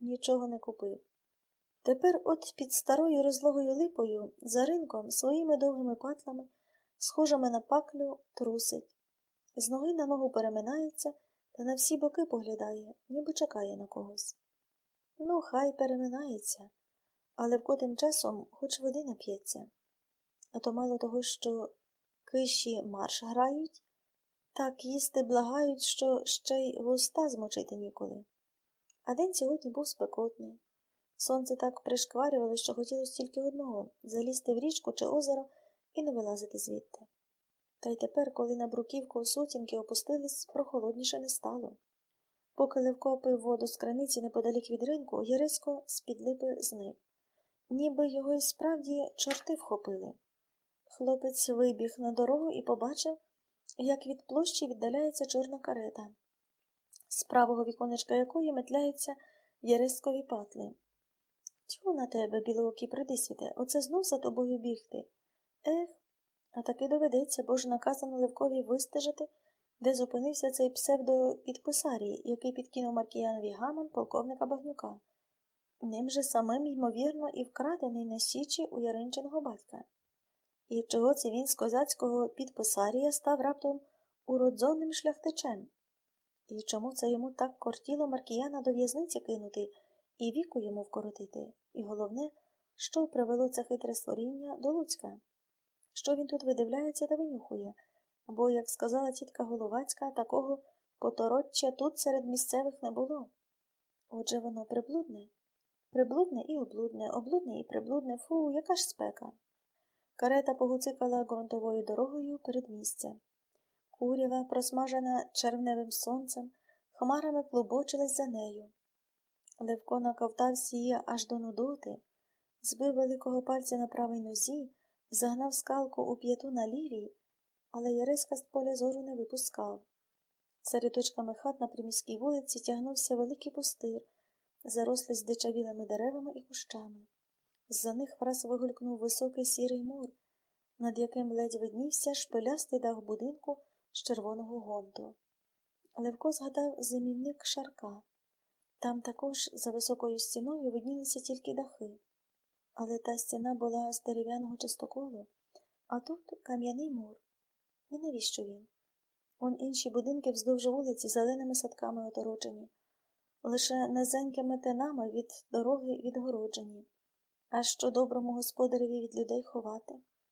нічого не купив. Тепер от під старою розлогою липою, за ринком, своїми довгими патлами, схожими на паклю, трусить. З ноги на ногу переминається та на всі боки поглядає, ніби чекає на когось. Ну, хай переминається, але Левко тим часом хоч води нап'ється. А то мало того, що киші марш грають, так їсти благають, що ще й вуста змочити ніколи. А день сьогодні був спекотний. Сонце так пришкварювало, що хотілося тільки одного – залізти в річку чи озеро і не вилазити звідти. Та й тепер, коли на бруківку сутінки опустились, прохолодніше не стало. Поки Левко пив воду з краниці неподалік від ринку, Ярисько з-під липи зник. Ніби його й справді чорти вхопили. Хлопець вибіг на дорогу і побачив, як від площі віддаляється чорна карета, з правого віконечка якої метляються Яриськові патли. Тьфу на тебе, білоокий придисвіте, оце знов за тобою бігти. Ех, а таки доведеться, бо ж наказано Левкові вистежити, де зупинився цей псевдопідписарій, який підкинув Маркіянові гаман полковника Багнюка. Ним же самим, ймовірно, і вкрадений на січі у Яринчиного батька. І чого це він з козацького підписарія став раптом уродзонним шляхтичем? І чому це йому так кортіло Маркіяна до в'язниці кинути і віку йому вкоротити? І головне, що привело це хитре створіння до Луцька? Що він тут видивляється та винюхує? Бо, як сказала тітка Головацька, такого потороччя тут серед місцевих не було. Отже, воно приблудне. Приблудне і облудне, облудне і приблудне. Фу, яка ж спека. Карета погуцикала ґрунтовою дорогою перед місцем. Курява, просмажена червневим сонцем, хмарами клубочилась за нею. Левко наковтався її аж до нудоти, збив великого пальця на правій нозі, загнав скалку у п'яту на лівій, але Яреська з поля зору не випускав. За рядочками хат на приміській вулиці тягнувся великий пустир, зарослий здичавілими деревами і кущами. З-за них враз вигулькнув високий сірий мур, над яким ледь виднівся шпилястий дах будинку з червоного гонту. Левко згадав зимівник Шарка. Там також за високою стіною виднілися тільки дахи. Але та стіна була з дерев'яного частоколу, а тут кам'яний мур. І навіщо він? Он інші будинки вздовж вулиці зеленими садками оторочені, лише низенькими тинами від дороги відгороджені. А що доброму господареві від людей ховати?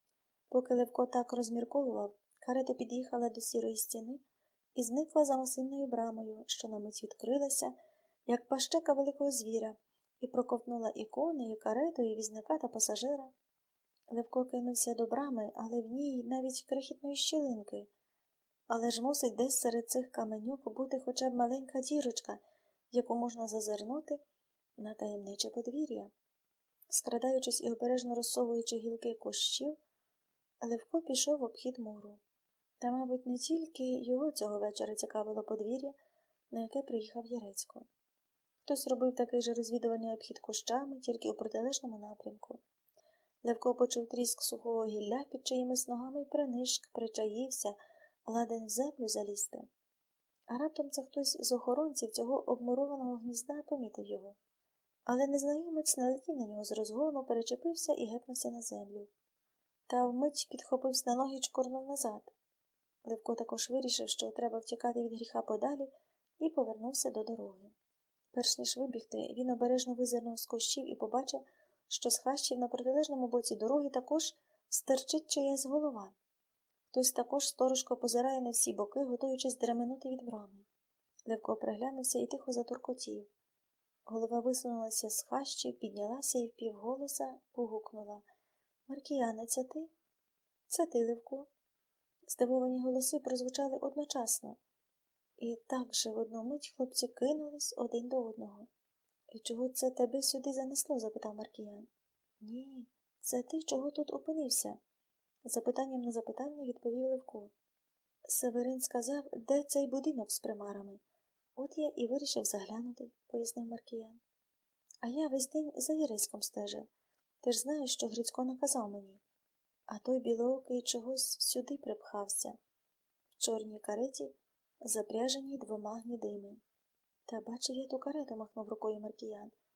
Поки Левко так розмірковував, карета під'їхала до сірої стіни і зникла за масивною брамою, що на мить відкрилася, як пащека великого звіря, і проковтнула і коней, і карету, і візника та пасажира. Левко кинувся до брами, але в ній навіть крихітної щілинки. Але ж мусить десь серед цих каменюк бути хоча б маленька дірочка, в яку можна зазирнути на таємниче подвір'я. Скрадаючись і обережно розсовуючи гілки кущів, Левко пішов в обхід муру. Та, мабуть, не тільки його цього вечора цікавило подвір'я, на яке приїхав Яресько. Хтось робив такий же розвідувальний обхід кущами, тільки у протилежному напрямку. Левко почув тріск сухого гілля під чиїмись ногами й принишк, причаївся, ладен в землю залізти. А раптом це хтось з охоронців цього обмурованого гнізда помітив його. Але незнайомець не летів на нього з розгону, перечепився і гепнувся на землю. Та вмить підхопився на ноги й чкурнув назад. Левко також вирішив, що треба втікати від гріха подалі, і повернувся до дороги. Перш ніж вибігти, він обережно визирнув з кущів і побачив, що з хащів на протилежному боці дороги також стерчить чиясь голова. Хтось також сторожко позирає на всі боки, готуючись дременути від брами. Левко приглянувся і тихо затуркотів. Голова висунулася з хащів, піднялася і впівголоса погукнула. «Маркіяне, це ти?» «Це ти, Левко». Здивовані голоси прозвучали одночасно. І так же в одну мить хлопці кинулись один до одного. «І чого це тебе сюди занесло?» – запитав Маркіян. «Ні, це ти чого тут опинився?» Запитанням на запитання відповів Левко. Северин сказав, де цей будинок з примарами. От я і вирішив заглянути, пояснив Маркіян. А я весь день за Яреськом стежив. Ти ж знаєш, що Грицько наказав мені. А той білоокий чогось сюди припхався. В чорній кареті, запряженій 2 гнідими. Та бачив я ту карету, махнув рукою Маркіян.